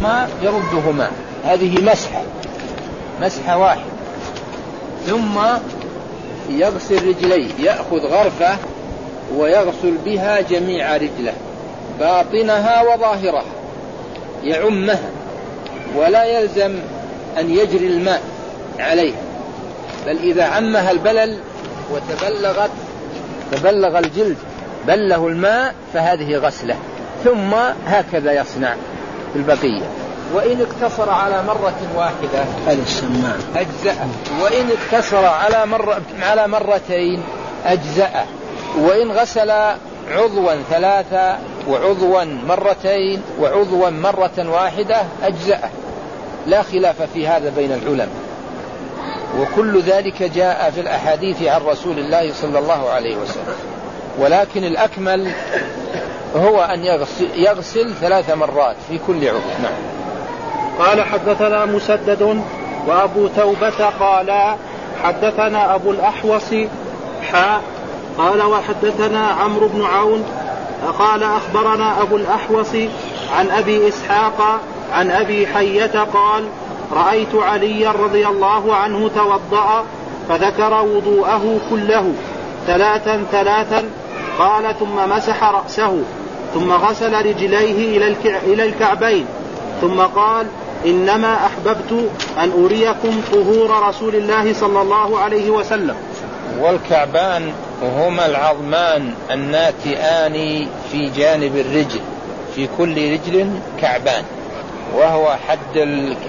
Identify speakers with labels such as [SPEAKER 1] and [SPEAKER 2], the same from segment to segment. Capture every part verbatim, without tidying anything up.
[SPEAKER 1] ثم يردهما. هذه مسحة مسحة واحدة. ثم يغسل رجليه، يأخذ غرفة ويغسل بها جميع رجله باطنها وظاهرها، يعمها، ولا يلزم أن يجري الماء عليها، بل إذا عمها البلل وتبلغت تبلغ الجلد بله الماء فهذه غسلة. ثم هكذا يصنع في البقية. وإن اقتصر على مرة واحدة أجزأه، وإن اقتصر على مرة على مرتين أجزأه، وإن غسل عضوا ثلاثة وعضوا مرتين وعضوا مرة واحدة أجزأه، لا خلاف في هذا بين العلماء. وكل ذلك جاء في الأحاديث عن رسول الله صلى الله عليه وسلم، ولكن الأكمل هو أن يغسل, يغسل ثلاث مرات في كل عضو. نعم.
[SPEAKER 2] قال حدثنا مسدد وأبو توبة قال حدثنا أبو الأحوص حاء قال وحدثنا عمرو بن عون قال أخبرنا أبو الأحوص عن أبي إسحاق عن أبي حية قال رأيت علي رضي الله عنه توضأ فذكر وضوءه كله ثلاثا ثلاثا قال ثم مسح رأسه ثم غسل رجليه إلى الكعبين ثم قال إنما أحببت أن أريكم طهور رسول الله صلى الله عليه وسلم.
[SPEAKER 1] والكعبان هما العظمان الناتئان في جانب الرجل، في كل رجل كعبان، وهو حد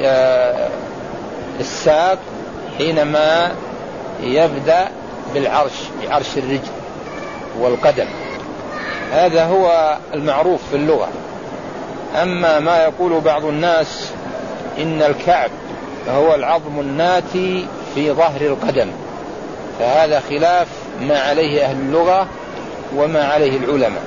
[SPEAKER 1] الساق حينما يبدأ بالعرش بعرش الرجل والقدم. هذا هو المعروف في اللغة. أما ما يقول بعض الناس إن الكعب هو العظم الناتي في ظهر القدم، فهذا خلاف ما عليه أهل اللغة وما عليه العلماء.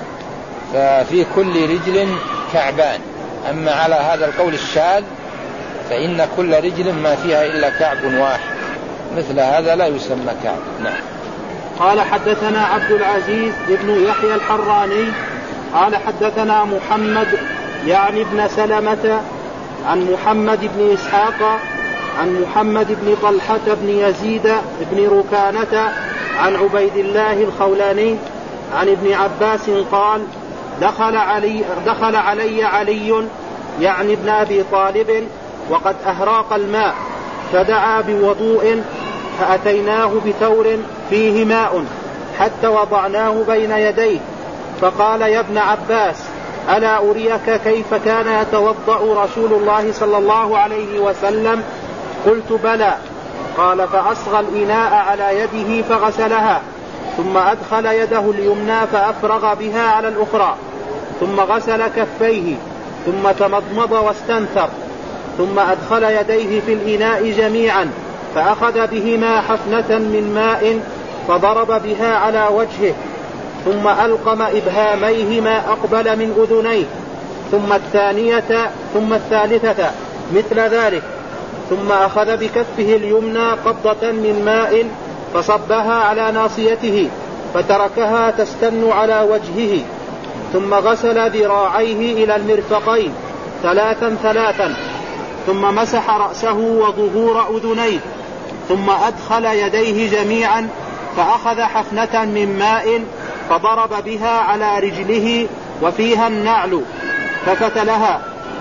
[SPEAKER 1] ففي كل رجل كعبان. أما على هذا القول الشاذ فإن كل رجل ما فيها إلا كعب واحد، مثل هذا لا يسمى كعب. نعم.
[SPEAKER 2] قال حدثنا عبد العزيز بن يحيى الحراني قال حدثنا محمد يعني ابن سلمة عن محمد بن إسحاق عن محمد بن طلحة بن يزيد بن ركانة عن عبيد الله الخولاني عن ابن عباس قال دخل علي, دخل علي علي يعني ابن أبي طالب وقد أهراق الماء فدعا بوضوء فأتيناه بثور فيه ماء حتى وضعناه بين يديه فقال يا ابن عباس ألا أريك كيف كان يتوضأ رسول الله صلى الله عليه وسلم؟ قلت بلى. قال فأصغى الإناء على يده فغسلها ثم أدخل يده اليمنى فأفرغ بها على الأخرى ثم غسل كفيه ثم تمضمض واستنثر ثم أدخل يديه في الإناء جميعا فأخذ بهما حفنة من ماء فضرب بها على وجهه ثم ألقم إبهاميه ما أقبل من أذنيه ثم الثانية ثم الثالثة مثل ذلك ثم أخذ بكفه اليمنى قبضة من ماء فصبها على ناصيته فتركها تستن على وجهه ثم غسل ذراعيه إلى المرفقين ثلاثا ثلاثا ثم مسح رأسه وظهور أذنيه ثم أدخل يديه جميعا فأخذ حفنة من ماء فضرب بها على رجله وفيها النعل ففتلها,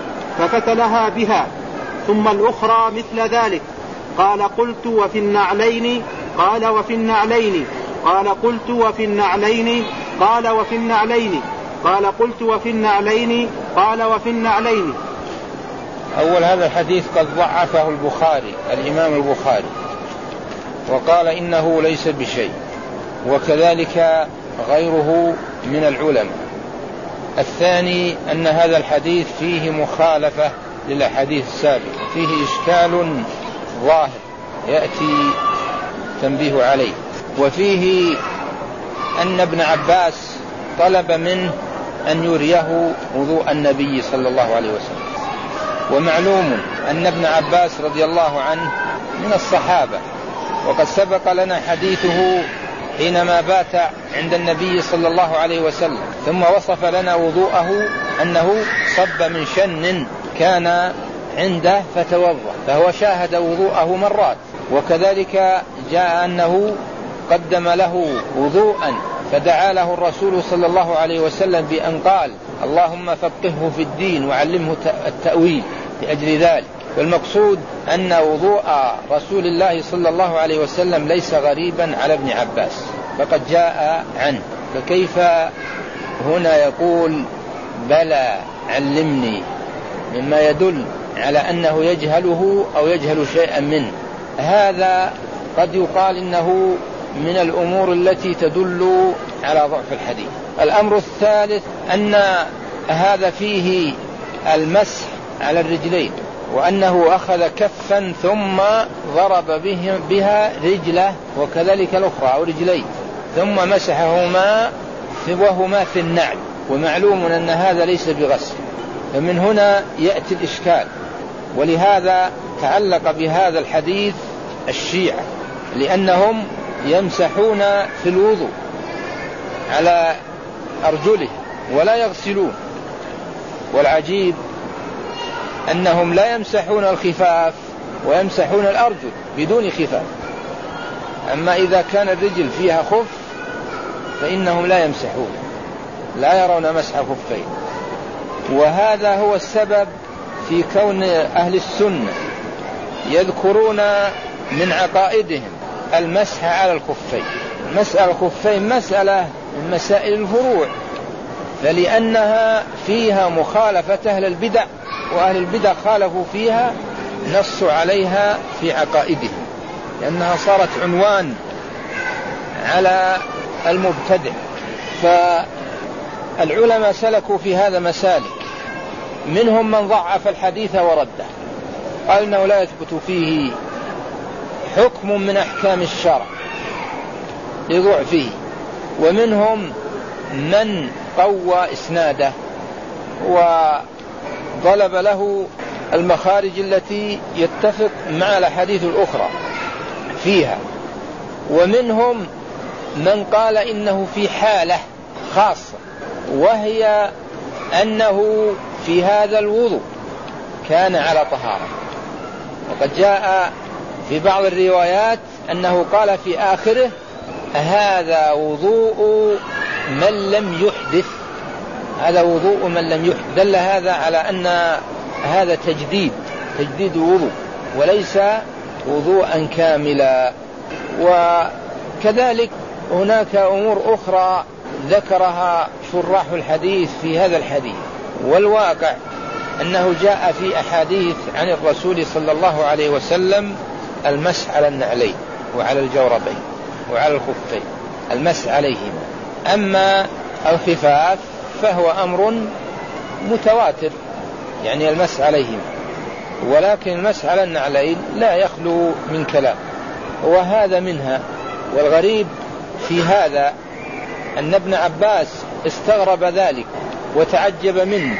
[SPEAKER 2] ففتلها بها ثم الأخرى مثل ذلك. قال قلت وفي النعلين؟ قال وفي النعلين. قال قلت وفي النعلين؟ قال وفي النعلين. قال قلت وفي النعلين؟ قال وفي النعلين.
[SPEAKER 1] أول هذا الحديث قد ضعفه البخاري الإمام البخاري وقال إنه ليس بشيء، وكذلك غيره من العلماء. الثاني أن هذا الحديث فيه مخالفة للحديث السابق، فيه إشكال ظاهر يأتي تنبيه عليه. وفيه أن ابن عباس طلب منه أن يريه وضوء النبي صلى الله عليه وسلم، ومعلوم أن ابن عباس رضي الله عنه من الصحابة، وقد سبق لنا حديثه حينما بات عند النبي صلى الله عليه وسلم ثم وصف لنا وضوءه أنه صب من شن كان عنده فتوضأ، فهو شاهد وضوءه مرات. وكذلك جاء أنه قدم له وضوءا فدعا له الرسول صلى الله عليه وسلم بأن قال اللهم فقهه في الدين وعلمه التأويل لأجل ذلك. والمقصود أن وضوء رسول الله صلى الله عليه وسلم ليس غريبا على ابن عباس، فقد جاء عنه. فكيف هنا يقول بلى علمني، مما يدل على أنه يجهله أو يجهل شيئا منه. هذا قد يقال إنه من الأمور التي تدل على ضعف الحديث. الأمر الثالث أن هذا فيه المسح على الرجلين، وأنه أخذ كفا ثم ضرب بها رجله وكذلك الأخرى أو رجليه ثم مسحهما وهما في النعل، ومعلوم أن هذا ليس بغسل. فمن هنا يأتي الإشكال، ولهذا تعلق بهذا الحديث الشيعة، لأنهم يمسحون في الوضوء على أرجله ولا يغسلون. والعجيب أنهم لا يمسحون الخفاف ويمسحون الأرجل بدون خفاف، أما إذا كان الرجل فيها خف فإنهم لا يمسحون، لا يرون مسح خفين. وهذا هو السبب في كون أهل السنة يذكرون من عقائدهم المسح على الخفين. مسح الخفين مسألة من مسائل الفروع، فلأنها فيها مخالفة أهل البدع، وأهل البدع خالفوا فيها نصوا عليها في عقائدهم، لأنها صارت عنوان على المبتدع. فالعلماء سلكوا في هذا مسالك، منهم من ضعف الحديث ورده، قال إنه لا يثبت فيه حكم من أحكام الشرع لضعفه، ومنهم من قوى إسناده وطلب له المخارج التي يتفق مع الحديث الأخرى فيها، ومنهم من قال إنه في حالة خاصة، وهي أنه في هذا الوضوء كان على طهارة. وقد جاء في بعض الروايات أنه قال في آخره هذا وضوء من لم يحدث، هذا وضوء من لم يحدث. دل هذا على أن هذا تجديد تجديد وضوء وليس وضوءا كاملا. وكذلك هناك أمور أخرى ذكرها شراح الحديث في هذا الحديث، والواقع أنه جاء في أحاديث عن الرسول صلى الله عليه وسلم المسح على النعلين وعلى الجوربين وعلى الخفين، المسح عليهما. أما الخفاف فهو أمر متواتر، يعني المسح عليهما، ولكن المسح على النعلين لا يخلو من كلام، وهذا منها. والغريب في هذا أن ابن عباس استغرب ذلك وتعجب منه،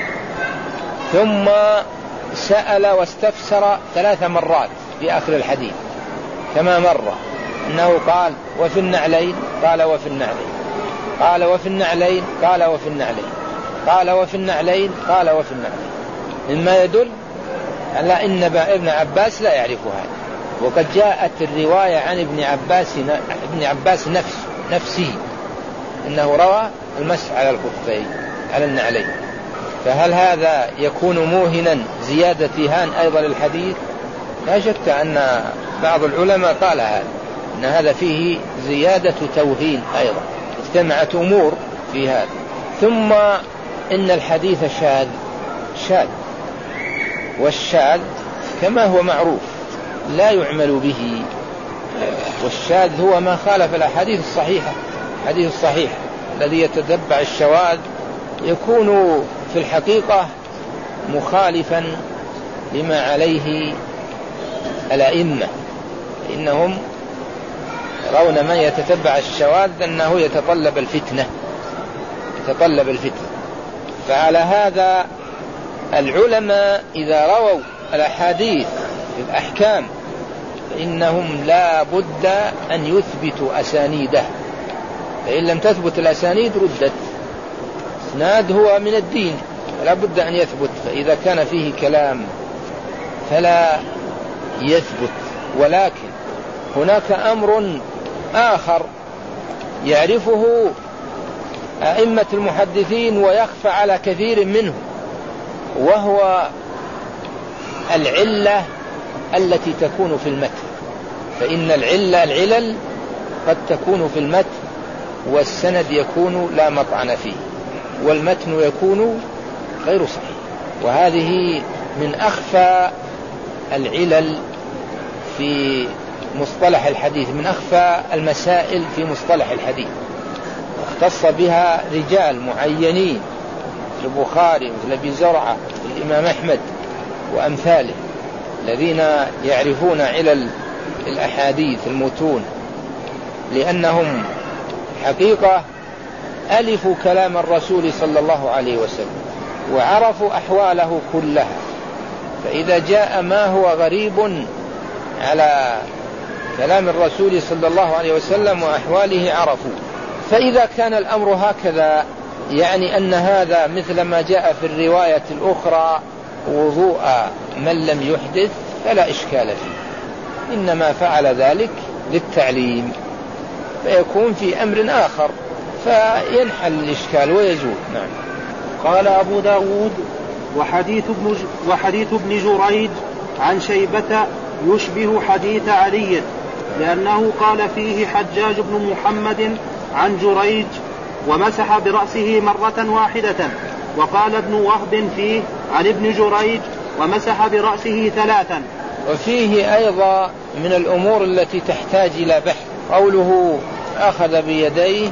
[SPEAKER 1] ثم سأل واستفسر ثلاث مرات في آخر الحديث، كما مر أنه قال وفي النعلين، قال وفي النعلين، قال وفي النعلين، قال وفي النعلين، قال وفي النعلين، قال وفي النعلين، مما يدل على أن ابن عباس لا يعرف هذا. وقد جاءت الرواية عن ابن عباس ابن عباس نفسه نفسه أنه روى المسح على الخفين على النعلين. فهل هذا يكون موهنا زيادة هان أيضا للحديث؟ لا شك أن بعض العلماء قال هذا، أن هذا فيه زيادة توهين أيضا، اجتمعت أمور في هذا. ثم إن الحديث شاذ شاذ والشاذ كما هو معروف لا يعمل به، والشاذ هو ما خالف الأحاديث الصحيحة. الحديث الصحيح الذي يتتبع الشواذ يكون في الحقيقة مخالفا لما عليه الأئمة، إنهم يرون من يتتبع الشواذ أنه يتطلب الفتنة يتطلب الفتنة. فعلى هذا العلماء إذا رووا الأحاديث في الأحكام فإنهم لا بد أن يثبتوا أسانيده، فإن لم تثبت الأسانيد ردت. إسناد هو من الدين، لا بد أن يثبت. فإذا كان فيه كلام فلا يثبت. ولكن هناك أمر آخر يعرفه أئمة المحدثين ويخفى على كثير منهم، وهو العلة التي تكون في المتن. فإن العلة العلل قد تكون في المتن، والسند يكون لا مطعن فيه، والمتن يكون غير صحيح. وهذه من أخفى العلل في مصطلح الحديث، من أخفى المسائل في مصطلح الحديث، اختص بها رجال معينين البخاري مثل أبي زرعة والإمام أحمد وأمثاله الذين يعرفون علل الأحاديث المتون، لأنهم حقيقة ألفوا كلام الرسول صلى الله عليه وسلم وعرفوا أحواله كلها. فإذا جاء ما هو غريب على كلام الرسول صلى الله عليه وسلم وأحواله عرفوا. فإذا كان الأمر هكذا، يعني أن هذا مثل ما جاء في الرواية الأخرى وضوء من لم يحدث، فلا إشكال فيه، إنما فعل ذلك للتعليم، فيكون في أمر آخر فينحل الإشكال ويزول. نعم.
[SPEAKER 2] قال أبو داود: وحديث ابن, وحديث ابن جريج عن شيبة يشبه حديث علي، لأنه قال فيه حجاج بن محمد عن جريج ومسح برأسه مرة واحدة، وقال ابن وهب فيه عن ابن جريج ومسح برأسه ثلاثا.
[SPEAKER 1] وفيه أيضا من الأمور التي تحتاج إلى بحث قوله أخذ بيديه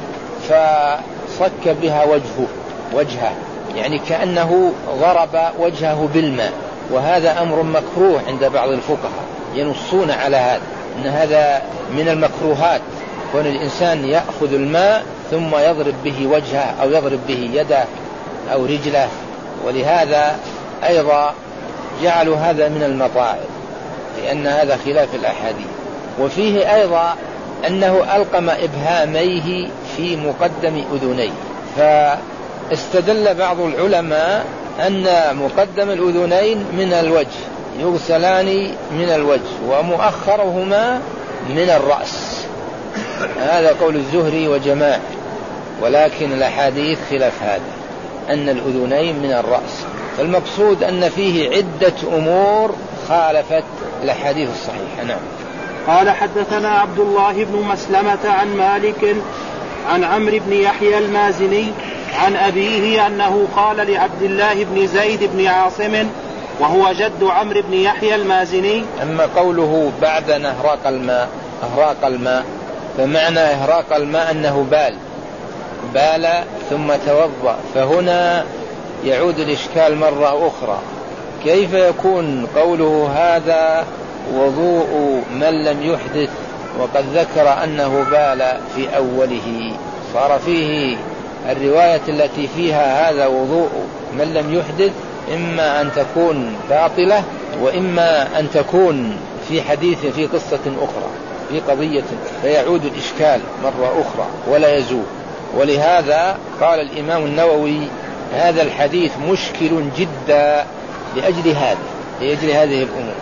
[SPEAKER 1] فصك بها وجهه وجهه يعني كأنه ضرب وجهه بالماء، وهذا أمر مكروه عند بعض الفقهاء، ينصون على هذا أن هذا من المكروهات، كون الإنسان يأخذ الماء ثم يضرب به وجهه أو يضرب به يده أو رجله. ولهذا أيضا جعلوا هذا من المطاعم، لأن هذا خلاف الأحاديث. وفيه أيضا أنه ألقم إبهاميه في مقدم أذنيه، فاستدل بعض العلماء أن مقدم الأذنين من الوجه يغسلان من الوجه ومؤخرهما من الرأس، هذا قول الزهري وجماعة. ولكن الأحاديث خلاف هذا، أن الأذنين من الرأس. فالمقصود أن فيه عدة أمور خالفت الأحاديث الصحيحة. نعم.
[SPEAKER 2] قال حدثنا عبد الله بن مسلمة عن مالك عن عمرو بن يحيى المازني عن أبيه أنه قال لعبد الله بن زيد بن عاصم وهو جد عمرو بن يحيى المازني.
[SPEAKER 1] أما قوله بعد أن أهراق الماء أهراق الماء فمعنى إهراق الماء أنه بال بال ثم توضأ، فهنا يعود الإشكال مرة أخرى، كيف يكون قوله هذا وضوء من لم يحدث وقد ذكر أنه بال في أوله؟ صار فيه الرواية التي فيها هذا وضوء من لم يحدث إما أن تكون باطلة وإما أن تكون في حديث في قصة أخرى في قضية، فيعود الإشكال مرة أخرى ولا يزول. ولهذا قال الإمام النووي هذا الحديث مشكل جدا لأجل هذا لأجل هذه الأمور،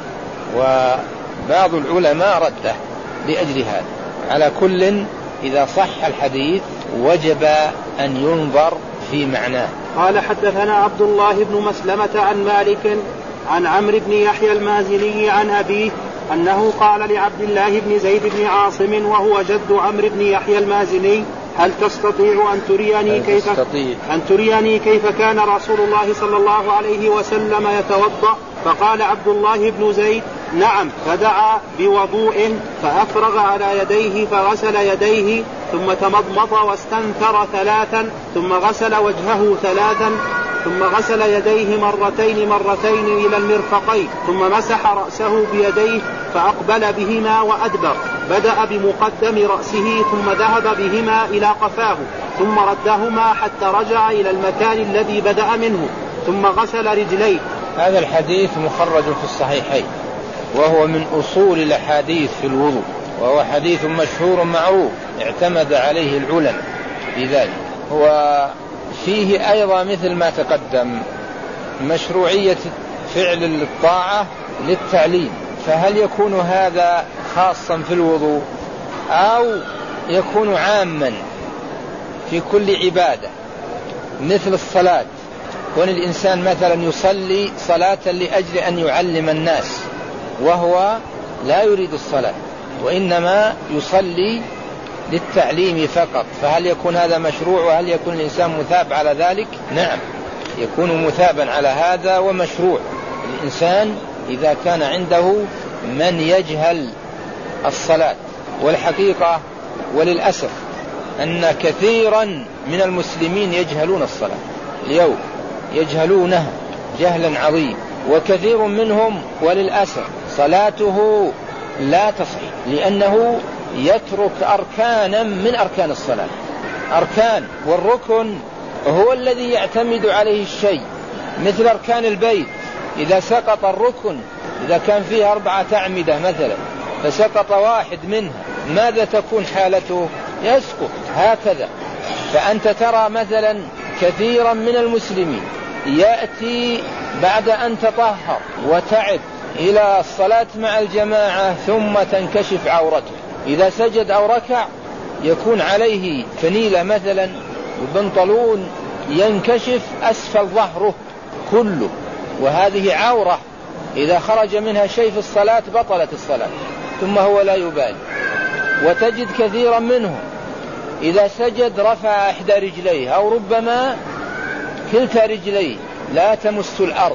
[SPEAKER 1] وبعض العلماء رده لأجل هذا. على كل إذا صح الحديث وجب أن ينظر في معناه.
[SPEAKER 2] قال حدثنا عبد الله بن مسلمة عن مالك عن عمرو بن يحيى المازني عن أبيه أنه قال لعبد الله بن زيد بن عاصم وهو جد عمرو بن يحيى المازني هل تستطيع أن تريني كيف أن تريني كيف كان رسول الله صلى الله عليه وسلم يتوضأ؟ فقال عبد الله بن زيد نعم، فدعا بوضوء فأفرغ على يديه فغسل يديه ثم تمضمض واستنثر ثلاثا ثم غسل وجهه ثلاثا ثم غسل يديه مرتين مرتين إلى المرفقين ثم مسح رأسه بيديه فأقبل بهما وأدبر، بدأ بمقدم رأسه ثم ذهب بهما إلى قفاه ثم ردهما حتى رجع إلى المكان الذي بدأ منه ثم غسل رجليه.
[SPEAKER 1] هذا الحديث مخرج في الصحيحين، وهو من أصول الأحاديث في الوضوء، وهو حديث مشهور معروف اعتمد عليه العلماء لذلك. وفيه أيضا مثل ما تقدم مشروعية فعل الطاعة للتعليم، فهل يكون هذا خاصا في الوضوء أو يكون عاما في كل عبادة؟ مثل الصلاة، كون الإنسان مثلا يصلي صلاة لأجل أن يعلم الناس وهو لا يريد الصلاة وإنما يصلي للتعليم فقط، فهل يكون هذا مشروع وهل يكون الإنسان مثاب على ذلك؟ نعم، يكون مثابا على هذا ومشروع الإنسان إذا كان عنده من يجهل الصلاة. والحقيقة وللأسف أن كثيرا من المسلمين يجهلون الصلاة اليوم، يجهلونها جهلا عظيم، وكثير منهم وللأسف صلاته لا تصح لأنه يترك أركانا من أركان الصلاة. أركان، والركن هو الذي يعتمد عليه الشيء، مثل أركان البيت إذا سقط الركن، إذا كان فيه أربعة أعمدة مثلا فسقط واحد منها ماذا تكون حالته؟ يسقط هكذا. فأنت ترى مثلا كثيرا من المسلمين يأتي بعد أن تطهر وتعب إلى الصلاة مع الجماعة ثم تنكشف عورته، إذا سجد أو ركع يكون عليه فنيلة مثلا وبنطلون ينكشف أسفل ظهره كله، وهذه عورة إذا خرج منها شيء في الصلاة بطلت الصلاة، ثم هو لا يبالي. وتجد كثيرا منهم إذا سجد رفع إحدى رجليه أو ربما كلتا رجليه لا تمس الأرض،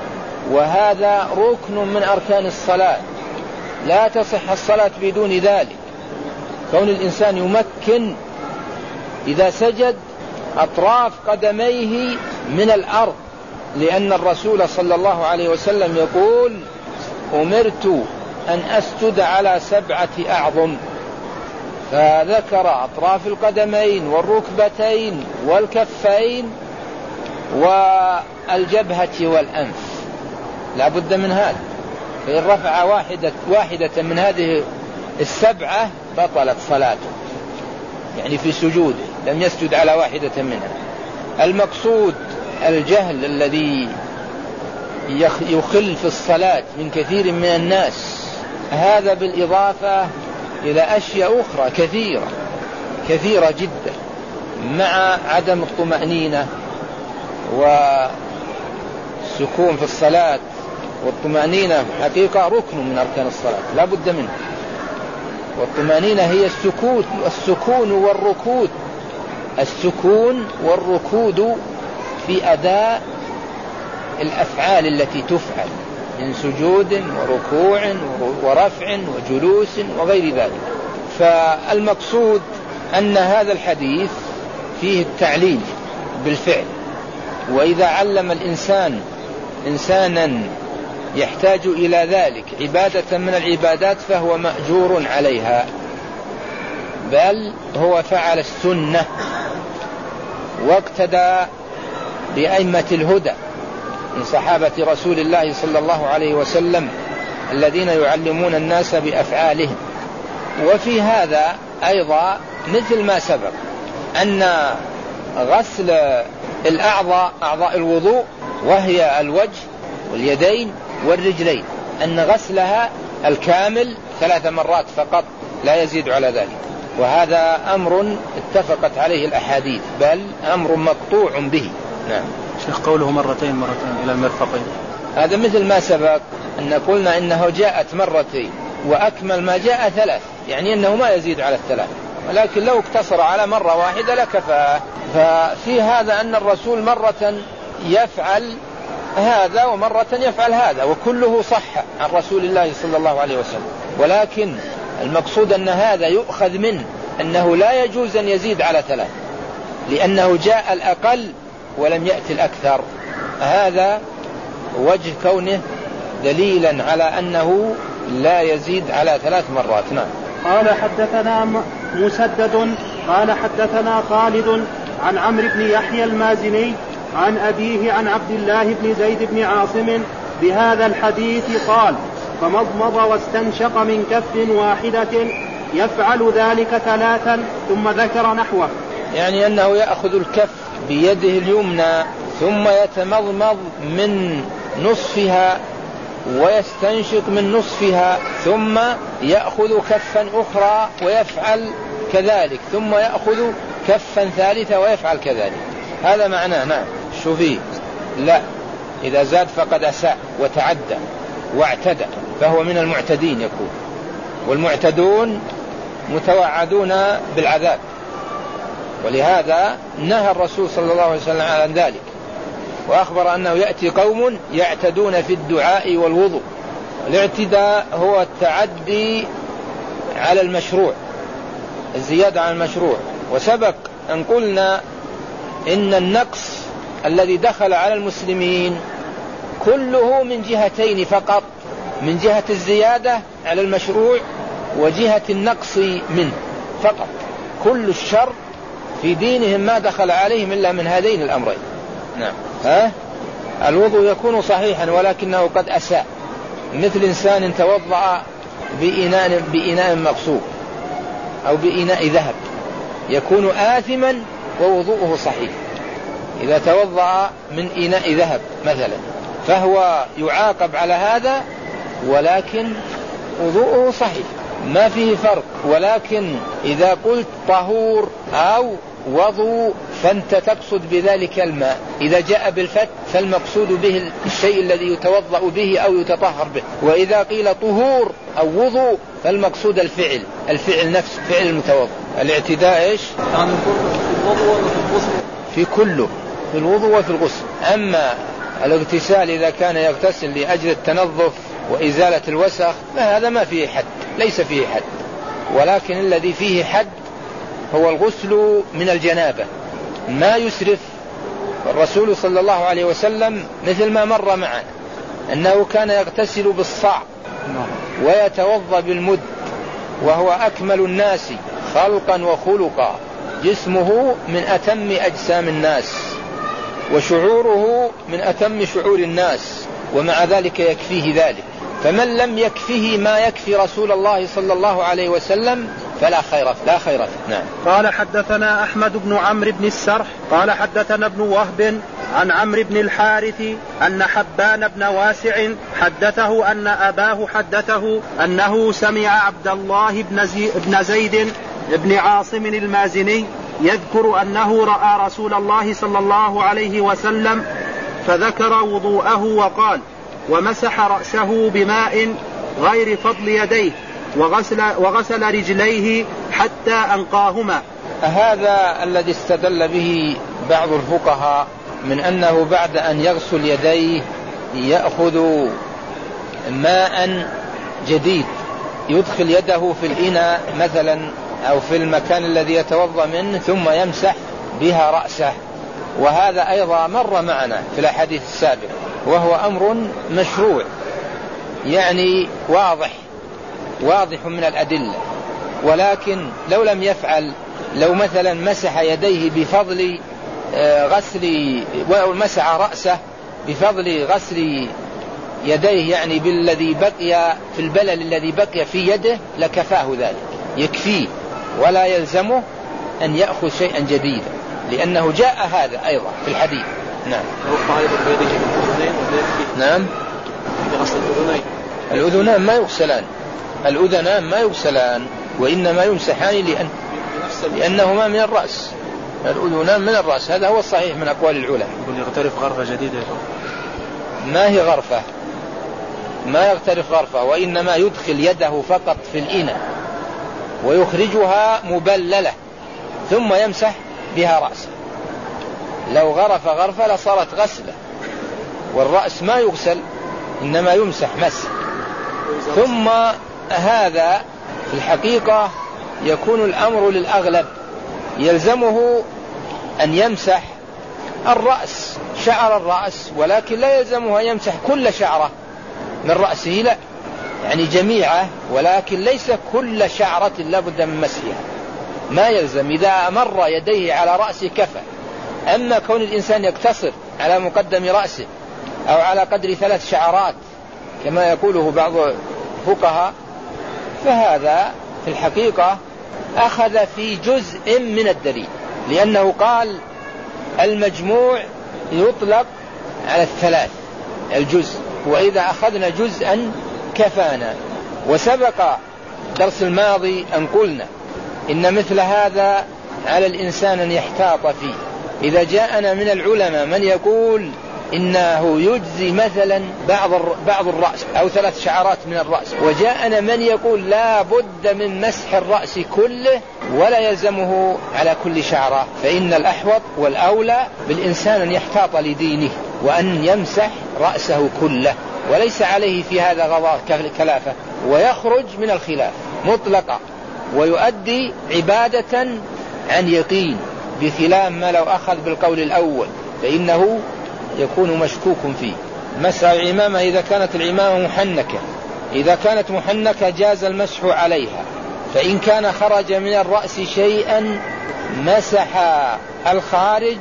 [SPEAKER 1] وهذا ركن من أركان الصلاة، لا تصح الصلاة بدون ذلك. كون الإنسان يمكن إذا سجد أطراف قدميه من الأرض، لأن الرسول صلى الله عليه وسلم يقول أمرت أن أسجد على سبعة أعظم، فذكر أطراف القدمين والركبتين والكفين والجبهة والأنف، لا بد من هذا. فإن رفع واحدة, واحدة من هذه السبعة بطلت صلاته، يعني في سجوده لم يسجد على واحدة منها. المقصود الجهل الذي يخل في الصلاة من كثير من الناس، هذا بالإضافة إلى أشياء أخرى كثيرة كثيرة جدا، مع عدم الطمأنينة والسكون في الصلاة. والطمأنينة حقيقة ركن من أركان الصلاة لا بد منه، والطمأنينة هي السكوت السكون والركود السكون والركود في أداء الأفعال التي تفعل من سجود وركوع ورفع وجلوس وغير ذلك. فالمقصود أن هذا الحديث فيه التعليل بالفعل، وإذا علم الإنسان إنسانا يحتاج إلى ذلك عبادة من العبادات فهو مأجور عليها، بل هو فعل السنة واقتدى بأئمة الهدى من صحابة رسول الله صلى الله عليه وسلم الذين يعلمون الناس بأفعالهم. وفي هذا أيضا مثل ما سبق أن غسل الأعضاء أعضاء الوضوء وهي الوجه واليدين والرجلين أن غسلها الكامل ثلاث مرات فقط لا يزيد على ذلك، وهذا أمر اتفقت عليه الأحاديث بل أمر مقطوع به. نعم.
[SPEAKER 2] شيخ قوله مرتين مرتين إلى المرفقين
[SPEAKER 1] هذا مثل ما سبق أن قلنا إنه جاءت مرتين وأكمل ما جاء ثلاث، يعني أنه ما يزيد على الثلاث، ولكن لو اقتصر على مرة واحدة لكفى. ففي هذا أن الرسول مرة يفعل هذا ومرة يفعل هذا، وكله صح عن رسول الله صلى الله عليه وسلم، ولكن المقصود أن هذا يؤخذ منه أنه لا يجوز أن يزيد على ثلاث، لأنه جاء الأقل ولم يأتي الأكثر. هذا وجه كونه دليلا على أنه لا يزيد على ثلاث مرات. نعم.
[SPEAKER 2] قال حدثنا مسدد قال حدثنا خالد عن عمرو بن يحيى المازني عن أبيه عن عبد الله بن زيد بن عاصم بهذا الحديث قال فمضمض واستنشق من كف واحدة يفعل ذلك ثلاثا ثم ذكر نحوه،
[SPEAKER 1] يعني أنه يأخذ الكف بيده اليمنى ثم يتمضمض من نصفها ويستنشق من نصفها، ثم يأخذ كفا أخرى ويفعل كذلك، ثم يأخذ كفا ثالثة ويفعل كذلك. هذا معناه. نعم. شو فيه؟ لا، إذا زاد فقد أساء وتعدى واعتدى، فهو من المعتدين يكون، والمعتدون متوعدون بالعذاب، ولهذا نهى الرسول صلى الله عليه وسلم عن ذلك، وأخبر أنه يأتي قوم يعتدون في الدعاء والوضوء. الاعتداء هو التعدي على المشروع، الزيادة عن المشروع. وسبق أن قلنا إن النقص الذي دخل على المسلمين كله من جهتين فقط، من جهة الزيادة على المشروع وجهة النقص منه فقط. كل الشر في دينهم ما دخل عليهم إلا من هذين الأمرين. نعم. ها؟ الوضوء يكون صحيحا ولكنه قد أساء، مثل إنسان توضأ بإناء, بإناء مغصوب أو بإناء ذهب، يكون آثما ووضوءه صحيح. إذا توضأ من إناء ذهب مثلا فهو يعاقب على هذا، ولكن وضوءه صحيح، ما فيه فرق. ولكن إذا قلت طهور أو وضوء فأنت تقصد بذلك الماء. إذا جاء بالفتح فالمقصود به الشيء الذي يتوضأ به أو يتطهر به، وإذا قيل طهور أو وضوء فالمقصود الفعل، الفعل نفس فعل المتوضأ. الاعتداء إيش؟
[SPEAKER 2] يعني في الوضوء وفي الغسل،
[SPEAKER 1] في كله، في الوضوء وفي الغسل. أما الاغتسال إذا كان يغتسل لأجل التنظف وإزالة الوسخ فهذا ما فيه حد، ليس فيه حد. ولكن الذي فيه حد هو الغسل من الجنابة، ما يسرف. الرسول صلى الله عليه وسلم مثل ما مر معنا أنه كان يغتسل بالصاع ويتوضأ بالمد، وهو أكمل الناس خلقا وخلقا، جسمه من أتم أجسام الناس، وشعوره من أتم شعور الناس، ومع ذلك يكفيه ذلك. فمن لم يكفه ما يكفي رسول الله صلى الله عليه وسلم فلا خير لا خير فيه. نعم.
[SPEAKER 2] قال حدثنا أحمد بن عمرو بن السرح قال حدثنا ابن وهب عن عمرو بن الحارث أن حبان بن واسع حدثه أن أباه حدثه أنه سمع عبد الله بن, زي بن زيد بن عاصم المازني يذكر أنه رأى رسول الله صلى الله عليه وسلم فذكر وضوءه وقال: ومسح رأسه بماء غير فضل يديه وغسل, وغسل رجليه حتى أنقاهما.
[SPEAKER 1] هذا الذي استدل به بعض الفقهاء من أنه بعد أن يغسل يديه يأخذ ماء جديد يدخل يده في الإناء مثلا أو في المكان الذي يتوضأ منه ثم يمسح بها رأسه، وهذا أيضا مر معنا في الأحاديث السابقة، وهو أمر مشروع يعني واضح واضح من الأدلة. ولكن لو لم يفعل، لو مثلا مسح يديه بفضل غسل ومسح رأسه بفضل غسل يديه يعني بالذي بقي في البلل الذي بقي في يده لكفاه ذلك، يكفيه ولا يلزمه أن يأخذ شيئا جديدا، لأنه جاء هذا أيضا في الحديث. نعم. نعم. الأذنان ما يغسلان، الأذنان ما يغسلان وإنما يمسحان لأن لأنهما من الرأس، الأذنان من الرأس، هذا هو الصحيح من أقوال العلماء.
[SPEAKER 2] يغترف غرفة جديدة؟
[SPEAKER 1] ما هي غرفة، ما يغترف غرفة، وإنما يدخل يده فقط في الإناء ويخرجها مبللة ثم يمسح بها رأسه. لو غرف غرفة لصارت غسلة، والرأس ما يغسل إنما يمسح مسح. ثم هذا في الحقيقة يكون الأمر للأغلب، يلزمه أن يمسح الرأس، شعر الرأس، ولكن لا يلزمه أن يمسح كل شعرة من رأسه، لا يعني جميعه، ولكن ليس كل شعرة لابد من مسحها، ما يلزم. إذا مر يديه على رأسه كفى. أما كون الإنسان يقتصر على مقدم رأسه أو على قدر ثلاث شعرات كما يقوله بعض الفقهاء فهذا في الحقيقة أخذ في جزء من الدليل، لأنه قال المجموع يطلق على الثلاث الجزء، وإذا أخذنا جزءا كفانا. وسبق درس الماضي أن قلنا إن مثل هذا على الإنسان أن يحتاط فيه. إذا جاءنا من العلماء من يقول إنه يجزي مثلا بعض بعض الرأس أو ثلاث شعرات من الرأس، وجاءنا من يقول لا بد من مسح الرأس كله ولا يلزمه على كل شعرة، فإن الأحوط والأولى بالإنسان أن يحتاط لدينه وأن يمسح رأسه كله، وليس عليه في هذا غضاء كلافة، ويخرج من الخلاف مطلقا، ويؤدي عبادة عن يقين، بخلاف ما لو أخذ بالقول الأول فإنه يكون مشكوك فيه. مسح العمامة إذا كانت العمامة محنكة، إذا كانت محنكة جاز المسح عليها، فإن كان خرج من الرأس شيئا مسح الخارج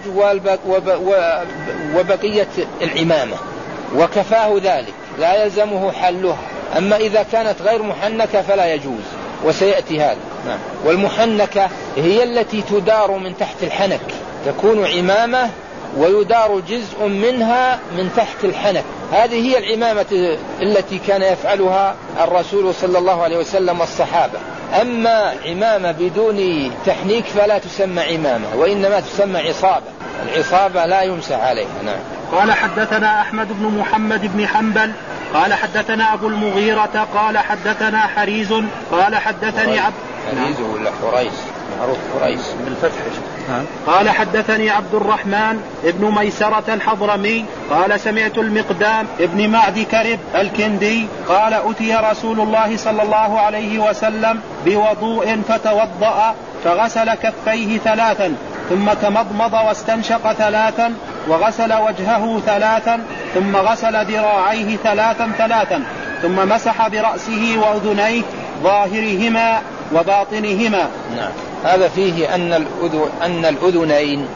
[SPEAKER 1] وبقية العمامة وكفاه ذلك، لا يلزمه حلها. أما إذا كانت غير محنكة فلا يجوز، وسيأتي هذا. نعم. والمحنكة هي التي تدار من تحت الحنك، تكون عمامة ويدار جزء منها من تحت الحنك، هذه هي العمامة التي كان يفعلها الرسول صلى الله عليه وسلم والصحابة. أما عمامة بدون تحنيك فلا تسمى عمامة، وإنما تسمى عصابة، العصابة لا يمسح عليها. نعم.
[SPEAKER 2] قال حدثنا أحمد بن محمد بن حنبل قال حدثنا أبو المغيرة قال حدثنا حريز قال حدثني عبد
[SPEAKER 1] حريز ولا حريز معروف حريز بالفتح.
[SPEAKER 2] قال حدثني عبد الرحمن ابن ميسرة الحضرمي قال سمعت المقدام ابن معد كرب الكندي قال أتي رسول الله صلى الله عليه وسلم بوضوء فتوضأ فغسل كفيه ثلاثا ثم تمضمض واستنشق ثلاثا وغسل وجهه ثلاثا ثم غسل ذراعيه ثلاثا ثلاثا ثم مسح برأسه وأذنيه ظاهرهما وباطنهما.
[SPEAKER 1] نعم. هذا فيه أن الأذن أن الأذنين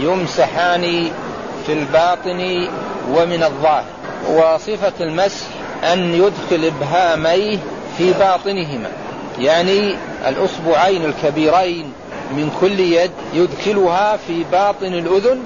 [SPEAKER 1] يمسحان في الباطن ومن الظاهر، وصفة المسح أن يدخل إبهاميه في باطنهما، يعني الأصبعين الكبيرين من كل يد يدخلها في باطن الأذن،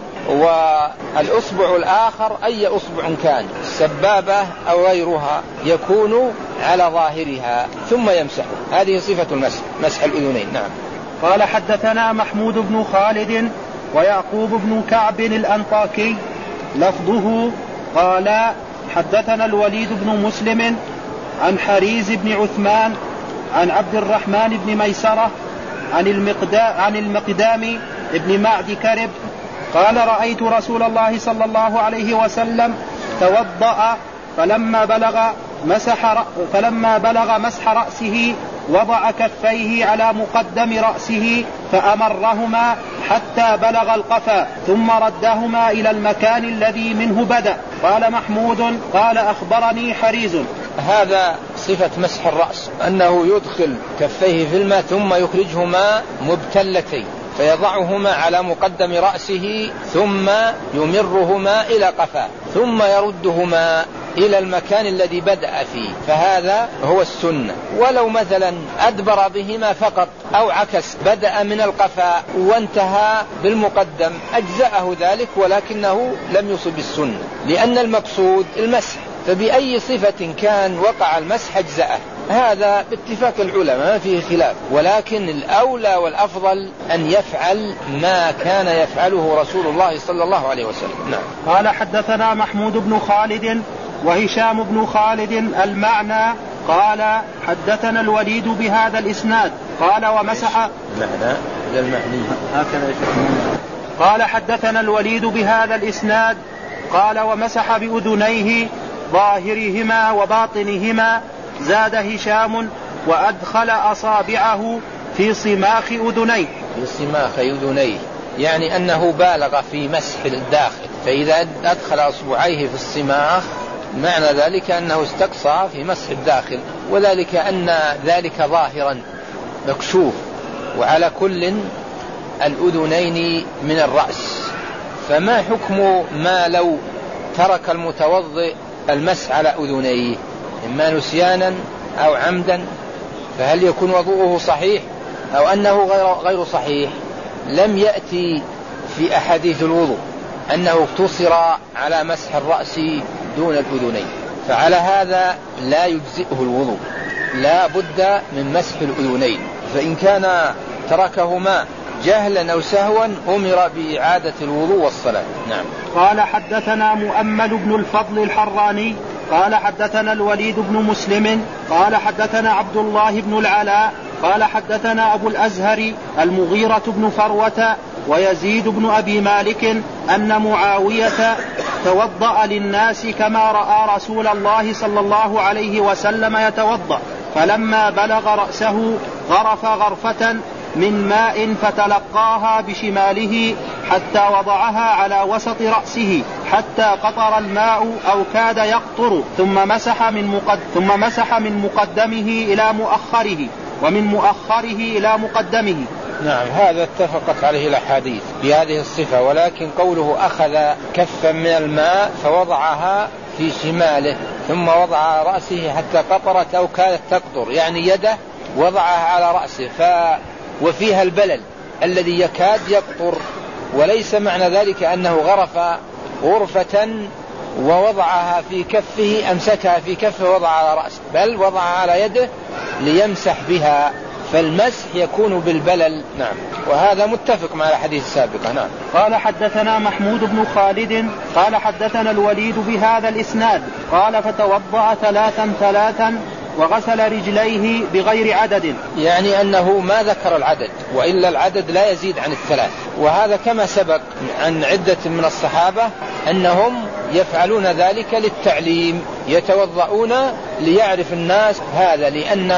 [SPEAKER 1] والأصبع الآخر أي أصبع كان السبابة أو غيرها يكون على ظاهرها ثم يمسح. هذه صفة المسح، مسح الأذنين. نعم.
[SPEAKER 2] قال حدثنا محمود بن خالد ويعقوب بن كعب الأنطاكي لفظه قال حدثنا الوليد بن مسلم عن حريز بن عثمان عن عبد الرحمن بن ميسرة عن المقدام, عن المقدام ابن معد كرب قال رأيت رسول الله صلى الله عليه وسلم توضأ فلما بلغ مسح فلما بلغ مسح رأسه وضع كفيه على مقدم رأسه فأمرهما حتى بلغ القفا ثم ردهما إلى المكان الذي منه بدأ. قال محمود قال أخبرني حريز.
[SPEAKER 1] هذا صفة مسح الرأس، أنه يدخل كفيه في الماء ثم يخرجهما مبتلتين فيضعهما على مقدم رأسه ثم يمرهما إلى قفاه ثم يردهما إلى المكان الذي بدأ فيه، فهذا هو السنة. ولو مثلا أدبر بهما فقط أو عكس بدأ من القفاء وانتهى بالمقدم أجزأه ذلك، ولكنه لم يصب السنة، لأن المقصود المسح، فبأي صفة كان وقع المسح أجزأه. هذا باتفاق العلماء ما فيه خلاف، ولكن الأولى والأفضل أن يفعل ما كان يفعله رسول الله صلى الله عليه وسلم. نعم.
[SPEAKER 2] قال حدثنا محمود بن خالد وهشام بن خالد المعنى قال حدثنا الوليد بهذا الإسناد قال ومسح
[SPEAKER 1] المعنى المعني هكذا.
[SPEAKER 2] قال حدثنا الوليد بهذا الإسناد قال ومسح بأذنيه ظاهرهما وباطنهما. زاد هشام وأدخل أصابعه في صماخ أذنيه.
[SPEAKER 1] في صماخ أذنيه يعني أنه بالغ في مسح الداخل، فإذا أدخل أصبعيه في الصماخ معنى ذلك أنه استقصى في مسح الداخل، وذلك أن ذلك ظاهرا مكشوف. وعلى كل الأذنين من الرأس، فما حكم ما لو ترك المتوضئ المسح على أذنيه إما نسيانا أو عمدا، فهل يكون وضوءه صحيح أو أنه غير, غير صحيح؟ لم يأتي في أحاديث الوضوء أنه اقتصر على مسح الرأس دون الأذنين، فعلى هذا لا يجزئه الوضوء، لا بد من مسح الأذنين، فإن كان تركهما جهلا أو سهوا أمر بإعادة الوضوء والصلاة. نعم.
[SPEAKER 2] قال حدثنا مؤمل بن الفضل الحراني قال حدثنا الوليد بن مسلم قال حدثنا عبد الله بن العلاء قال حدثنا أبو الأزهر المغيرة بن فروة ويزيد بن أبي مالك أن معاوية توضأ للناس كما رأى رسول الله صلى الله عليه وسلم يتوضأ، فلما بلغ رأسه غرف غرفة من ماء فتلقاها بشماله حتى وضعها على وسط رأسه حتى قطر الماء أو كاد يقطر، ثم مسح من, مقد ثم مسح من مقدمه إلى مؤخره ومن مؤخره إلى مقدمه.
[SPEAKER 1] نعم، هذا اتفقت عليه الأحاديث بهذه الصفة، ولكن قوله أخذ كفا من الماء فوضعها في شماله ثم وضع على رأسه حتى قطرت أو كادت تقطر، يعني يده وضعها على رأسه ف وفيها البلل الذي يكاد يقطر، وليس معنى ذلك أنه غرف غرفة ووضعها في كفه، أمسكها في كفه ووضع على رأسه، بل وضعها على يده ليمسح بها، فالمسح يكون بالبلل. نعم، وهذا متفق مع الحديث السابقة. نعم.
[SPEAKER 2] قال حدثنا محمود بن خالد قال حدثنا الوليد بهذا الإسناد قال فتوضأ ثلاثا ثلاثا وغسل رجليه بغير عدد،
[SPEAKER 1] يعني أنه ما ذكر العدد، وإلا العدد لا يزيد عن الثلاث، وهذا كما سبق عن عدة من الصحابة أنهم يفعلون ذلك للتعليم، يتوضؤون ليعرف الناس هذا، لأن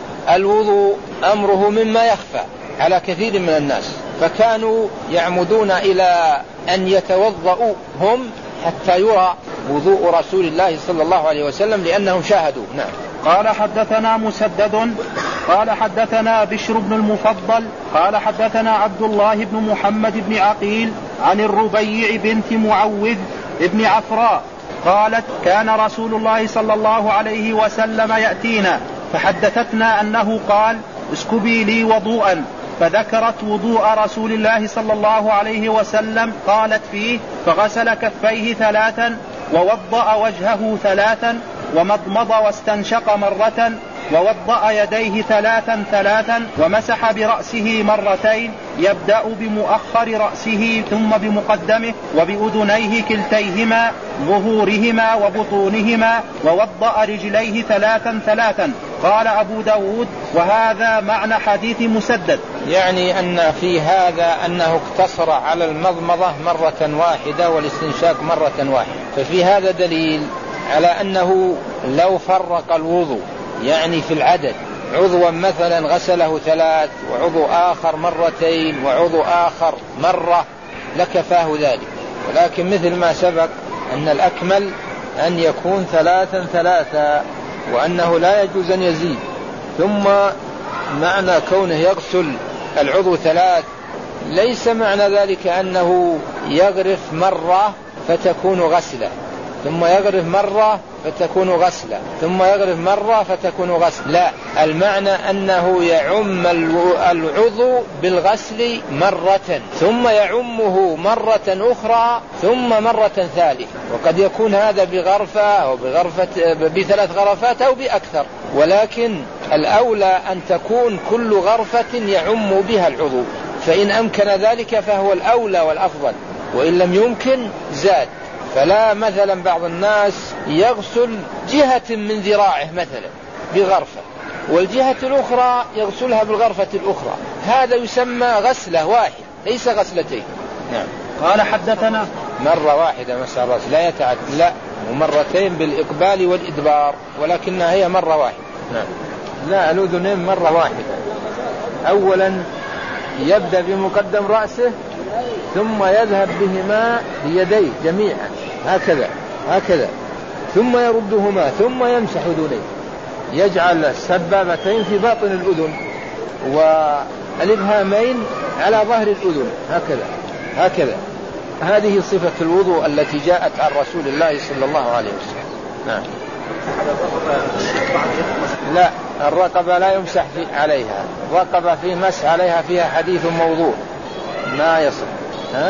[SPEAKER 1] الوضوء أمره مما يخفى على كثير من الناس، فكانوا يعمدون إلى أن يتوضؤوا هم حتى يرى وضوء رسول الله صلى الله عليه وسلم لأنهم شاهدوا. نعم.
[SPEAKER 2] قال حدثنا مسدد قال حدثنا بشر بن المفضل قال حدثنا عبد الله بن محمد بن عقيل عن الربيع بنت معوذ بن عفراء قالت كان رسول الله صلى الله عليه وسلم يأتينا فحدثتنا أنه قال اسكبي لي وضوءا، فذكرت وضوء رسول الله صلى الله عليه وسلم قالت فيه فغسل كفيه ثلاثا ووضأ وجهه ثلاثا ومضمض واستنشق مرة ووضأ يديه ثلاثا ثلاثا ومسح برأسه مرتين، يبدأ بمؤخر رأسه ثم بمقدمه وبأذنيه كلتيهما ظهورهما وبطونهما، ووضأ رجليه ثلاثا ثلاثا. قال أبو داود وهذا معنى حديث مسدد،
[SPEAKER 1] يعني أن في هذا أنه اقتصر على المضمضة مرة واحدة والاستنشاق مرة واحدة، ففي هذا دليل على أنه لو فرق الوضوء يعني في العدد، عضوا مثلا غسله ثلاث وعضو آخر مرتين وعضو آخر مرة لكفاه ذلك، ولكن مثل ما سبق أن الأكمل أن يكون ثلاثا ثلاثا وأنه لا يجوز أن يزيد. ثم معنى كونه يغسل العضو ثلاث ليس معنى ذلك أنه يغرف مرة فتكون غسلة ثم يغرف مرة فتكون غسلة ثم يغرف مرة فتكون غسلة، لا، المعنى أنه يعم العضو بالغسل مرة ثم يعمه مرة أخرى ثم مرة ثالثة، وقد يكون هذا بغرفة أو بغرفة بثلاث غرفات أو بأكثر، ولكن الأولى أن تكون كل غرفة يعم بها العضو، فإن أمكن ذلك فهو الأولى والأفضل، وإن لم يمكن زاد. فلا مثلا بعض الناس يغسل جهة من ذراعه مثلا بغرفة والجهة الأخرى يغسلها بالغرفة الأخرى، هذا يسمى غسلة واحدة ليس غسلتين. نعم.
[SPEAKER 2] قال حدثنا
[SPEAKER 1] مرة واحدة مسح الرأس لا يتعد، لا، ومرتين بالإقبال والإدبار، ولكنها هي مرة واحدة. نعم. لا، الأذنين مرة واحدة، أولا يبدأ بمقدم رأسه ثم يذهب بهما بيديه جميعا هكذا هكذا ثم يردهما ثم يمسح أذنيه، يجعل السبابتين في باطن الأذن والإبهامين على ظهر الأذن هكذا هكذا. هذه صفة الوضوء التي جاءت عن رسول الله صلى الله عليه وسلم. نعم. لا، الرقبة لا يمسح في عليها، الرقبة في مسح عليها فيها حديث موضوع ما يصح. ها؟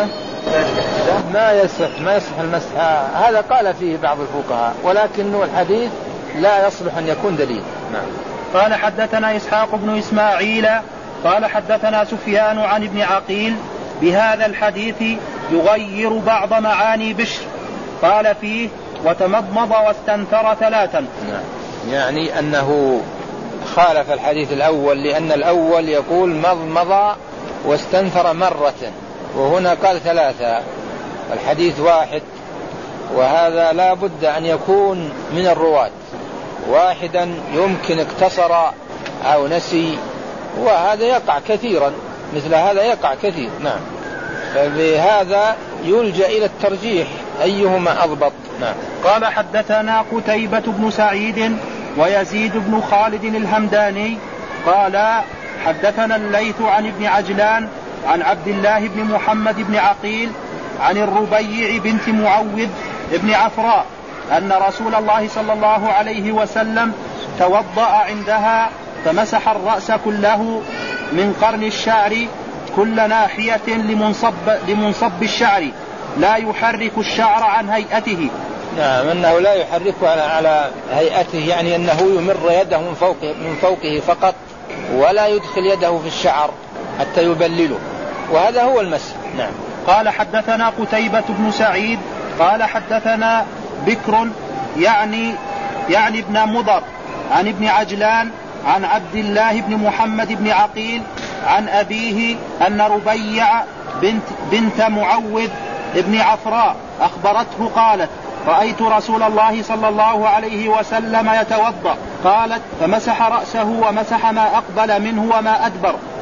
[SPEAKER 1] ما يصح ما يصح المسح، هذا قال فيه بعض الفقهاء، ولكنه الحديث لا يصلح أن يكون دليل. نعم.
[SPEAKER 2] قال حدثنا إسحاق بن إسماعيل قال حدثنا سفيان عن ابن عقيل بهذا الحديث يغير بعض معاني بشر، قال فيه وتمضمض واستنثر ثلاثا.
[SPEAKER 1] نعم. يعني أنه خالف الحديث الأول، لأن الأول يقول مضمض واستنثر مرة، وهنا قال ثلاثة، الحديث واحد، وهذا لا بد أن يكون من الرواة، واحدا يمكن اقتصر أو نسي، وهذا يقع كثيرا، مثل هذا يقع كثير. نعم. فبهذا يلجأ إلى الترجيح أيهما أضبط. نعم.
[SPEAKER 2] قال حدثنا قتيبة بن سعيد ويزيد بن خالد الهمداني قال حدثنا الليث عن ابن عجلان عن عبد الله بن محمد بن عقيل عن الربيع بنت معوذ بن عفراء أن رسول الله صلى الله عليه وسلم توضأ عندها فمسح الرأس كله من قرن الشعر كل ناحية لمنصب, لمنصب الشعر لا يحرك الشعر عن هيئته.
[SPEAKER 1] نعم، أنه لا يحركه على, على هيئته، يعني أنه يمر يده من فوقه, من فوقه فقط، ولا يدخل يده في الشعر حتى يبلله، وهذا هو المسح. نعم.
[SPEAKER 2] قال حدثنا قتيبة بن سعيد قال حدثنا بكر يعني يعني ابن مضر عن ابن عجلان عن عبد الله بن محمد بن عقيل عن أبيه أن ربيع بنت, بنت معوذ ابن عفراء أخبرته قالت رأيت رسول الله صلى الله عليه وسلم يتوضأ، قالت فمسح رأسه ومسح ما أقبل منه وما أدبر،